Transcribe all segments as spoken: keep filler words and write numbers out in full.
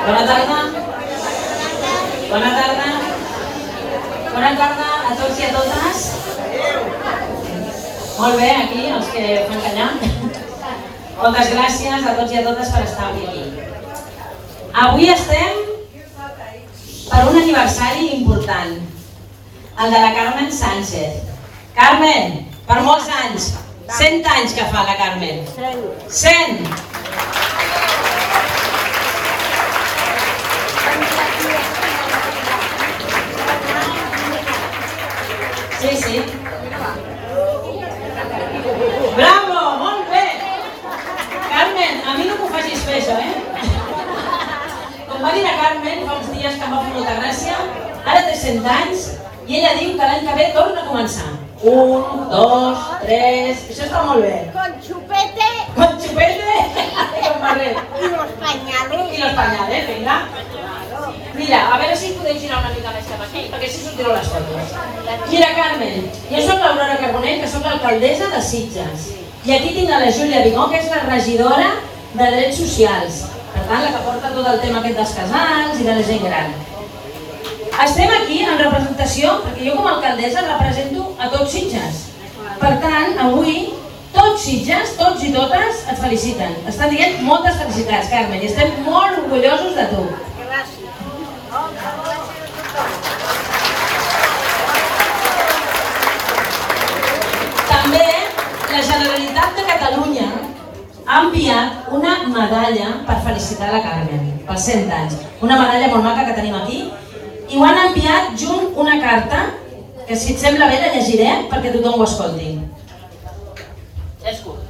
Bona tarda. Bona tarda. Bona tarda a tots i a totes. Molt bé, aquí, els que fan callar. Moltes gràcies a tots i a totes per estar avui aquí. Avui estem per un aniversari important, el de la Carmen Sánchez. Carmen, per molts anys, cent anys que fa la Carmen. cent! Sí, sí. Bravo, molt bé! Carmen, a mi no m'ho facis fer això, eh? Com va dir la Carmen fa uns dies que em va fer molta gràcia, ara té cent anys i ella diu que l'any que ve torna a començar. Un, dos, tres... Això està molt bé. Con chupete. Con chupete. Com va bé. Y los pañales. I los pañales, vinga. Mira, a veure si podeu girar una mica més cap aquí, perquè així sortireu les fotos. Mira, Carmen, jo soc l'Aurora Carbonell, que soc l'alcaldessa de Sitges. I aquí tinc a la Júlia Vigó, que és la regidora de Drets Socials. Per tant, la que porta tot el tema aquest dels casals i de la gent gran. Estem aquí en representació, perquè jo com a alcaldessa represento a tots Sitges. Per tant, avui, tots Sitges, tots i totes, et feliciten. Estan dient moltes felicitats, Carmen, i estem molt orgullosos de tu. També la Generalitat de Catalunya ha enviat una medalla per felicitar la Carmen, pels cent anys. Una medalla molt maca que tenim aquí. I ho han enviat junt una carta, que si et sembla bé la llegiré perquè tothom ho escolti. És curt.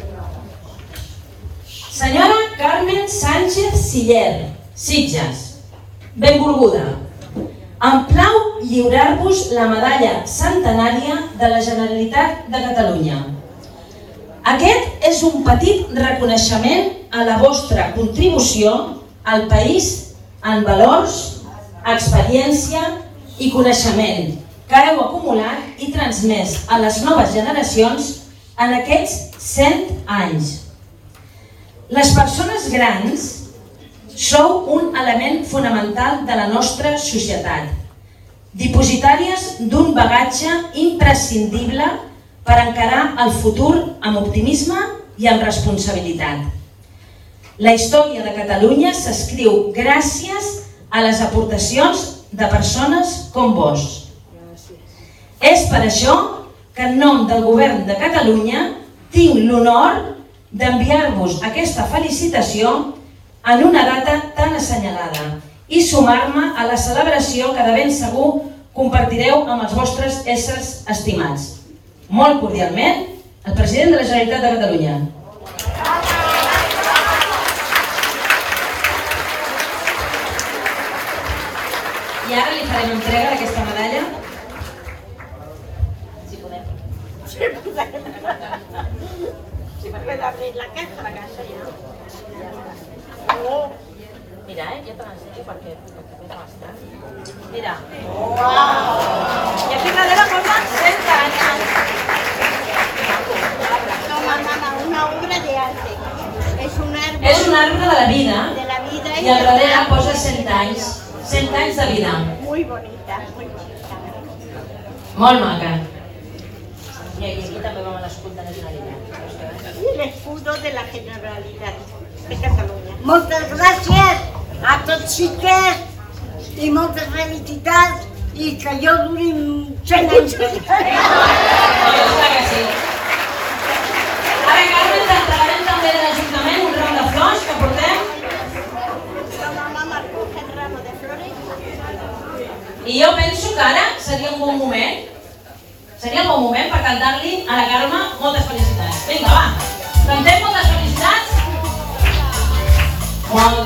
Senyora Carmen Sánchez Siller, Sitges. Benvolguda. Em plau lliurar-vos la medalla centenària de la Generalitat de Catalunya. Aquest és un petit reconeixement a la vostra contribució al país en valors, experiència i coneixement que heu acumulat i transmès a les noves generacions en aquests cent anys. Les persones grans sou un element fonamental de la nostra societat, dipositàries d'un bagatge imprescindible per encarar el futur amb optimisme i amb responsabilitat. La història de Catalunya s'escriu gràcies a les aportacions de persones com vos. És per això que en nom del Govern de Catalunya tinc l'honor d'enviar-vos aquesta felicitació en una data tan assenyalada i sumar-me a la celebració que de ben segur compartireu amb els vostres éssers estimats. Molt cordialment, el president de la Generalitat de Catalunya. I ara li farem entrega d'aquesta medalla. Si podem. Sí, podem. Si podem abrir la caja, la caja ja. Oh. Mira, eh, jo te l'ensenyo perquè pesa bastant. Mira. Wow. I aquí darrere posa cent anys. No, mamá, una obra de arte. Es un árbol. És un arbre de la vida. De la vida i al darrere posa cent anys. cent anys de vida. Muy bonita, muy bonita. Molt maca. I aquí també vam a l'escut de la Generalitat. Y el escudo de la Generalitat de Catalunya. Moltes gràcies a tots xiquets i moltes felicitats i que jo duri cent anys. Clar que sí. Ara, Carmen, t'entregarem també de l'Ajuntament un ram de flors que portem. I jo penso que ara seria un bon moment, seria un bon moment per cantar-li a la Carme moltes felicitats. Vinga, va, cantem moltes felicitats. Molt